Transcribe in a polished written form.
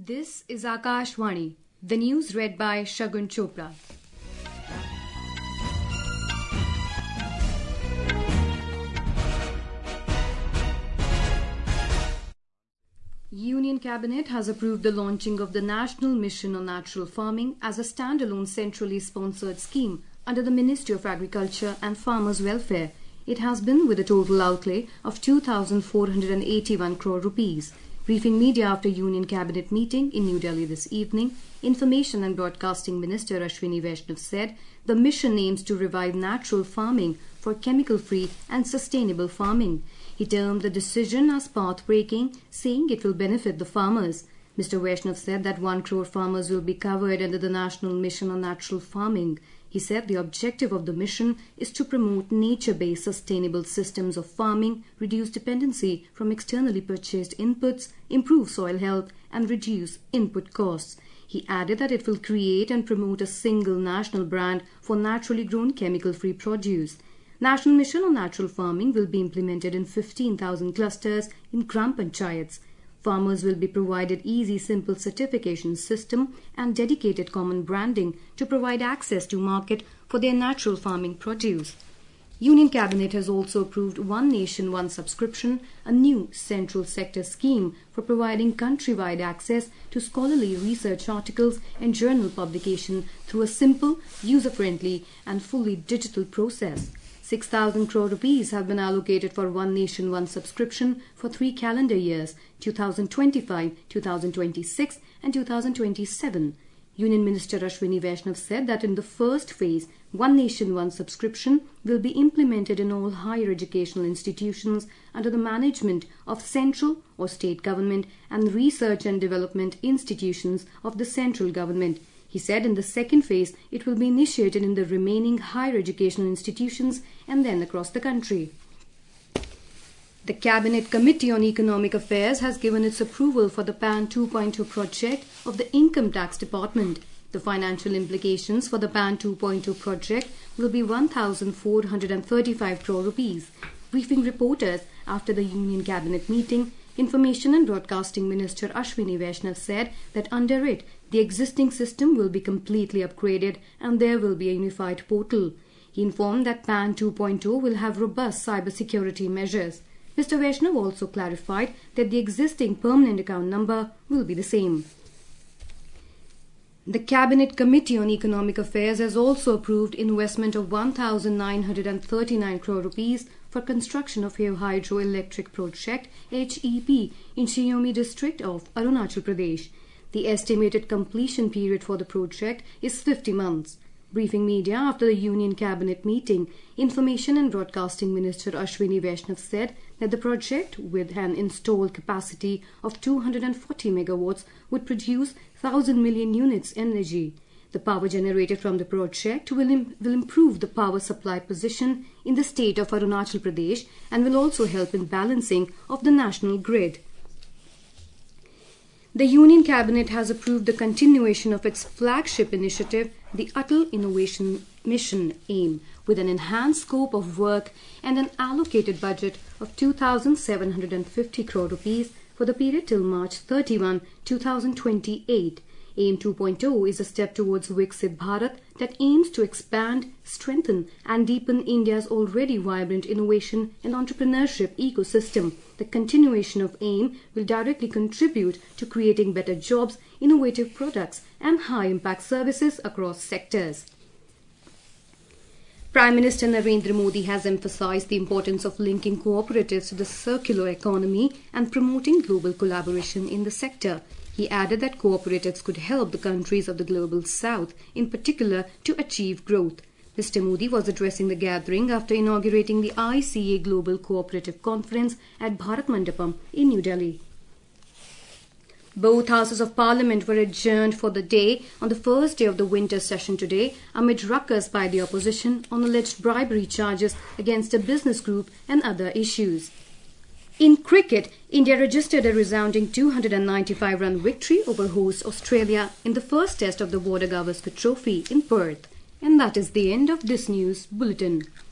This is Akashvani, the news read by Shagun Chopra. Union Cabinet has approved the launching of the National Mission on Natural Farming as a standalone centrally sponsored scheme under the Ministry of Agriculture and Farmers' Welfare. It has been with a total outlay of 2,481 crore rupees. Briefing media after Union Cabinet meeting in New Delhi this evening, Information and Broadcasting Minister Ashwini Vaishnav said the mission aims to revive natural farming for chemical-free and sustainable farming. He termed the decision as path-breaking, saying it will benefit the farmers. Mr. Vaishnav said that 1 crore farmers will be covered under the National Mission on Natural Farming. He said the objective of the mission is to promote nature-based sustainable systems of farming, reduce dependency from externally purchased inputs, improve soil health, and reduce input costs. He added that it will create and promote a single national brand for naturally grown chemical-free produce. National Mission on Natural Farming will be implemented in 15,000 clusters in Gram Panchayats. Farmers will be provided easy, simple certification system and dedicated common branding to provide access to market for their natural farming produce. Union Cabinet has also approved One Nation, One Subscription, a new central sector scheme for providing countrywide access to scholarly research articles and journal publication through a simple, user-friendly and fully digital process. 6,000 crore rupees have been allocated for One Nation, One Subscription for 3 calendar years, 2025, 2026 and 2027. Union Minister Ashwini Vaishnav said that in the first phase, One Nation, One Subscription will be implemented in all higher educational institutions under the management of central or state government and research and development institutions of the central government. He said in the second phase, it will be initiated in the remaining higher educational institutions and then across the country. The Cabinet Committee on Economic Affairs has given its approval for the PAN 2.0 project of the Income Tax Department. The financial implications for the PAN 2.0 project will be 1,435 crore rupees. Briefing reporters after the Union Cabinet meeting, Information and Broadcasting Minister Ashwini Vaishnav said that under it, the existing system will be completely upgraded and there will be a unified portal. He informed that PAN 2.0 will have robust cybersecurity measures. Mr. Vaishnav also clarified that the existing permanent account number will be the same. The Cabinet Committee on Economic Affairs has also approved investment of 1,939 crore rupees for construction of Hydroelectric Project HEP in Shiomi district of Arunachal Pradesh. The estimated completion period for the project is 50 months. Briefing media after the Union Cabinet meeting, Information and Broadcasting Minister Ashwini Vaishnav said that the project, with an installed capacity of 240 megawatts, would produce 1,000 million units energy. The power generated from the project will improve the power supply position in the state of Arunachal Pradesh and will also help in balancing of the national grid. The Union Cabinet has approved the continuation of its flagship initiative, the Atal Innovation Mission AIM, with an enhanced scope of work and an allocated budget of 2,750 crore rupees for the period till March 31, 2028. AIM 2.0 is a step towards Viksit Bharat that aims to expand, strengthen and deepen India's already vibrant innovation and entrepreneurship ecosystem. The continuation of AIM will directly contribute to creating better jobs, innovative products and high-impact services across sectors. Prime Minister Narendra Modi has emphasized the importance of linking cooperatives to the circular economy and promoting global collaboration in the sector. He added that cooperatives could help the countries of the Global South, in particular, to achieve growth. Mr. Modi was addressing the gathering after inaugurating the ICA Global Cooperative Conference at Bharat Mandapam in New Delhi. Both houses of Parliament were adjourned for the day on the first day of the winter session today amid ruckus by the opposition on alleged bribery charges against a business group and other issues. In cricket, India registered a resounding 295-run victory over host Australia in the first test of the Border Gavaskar Trophy in Perth. And that is the end of this news bulletin.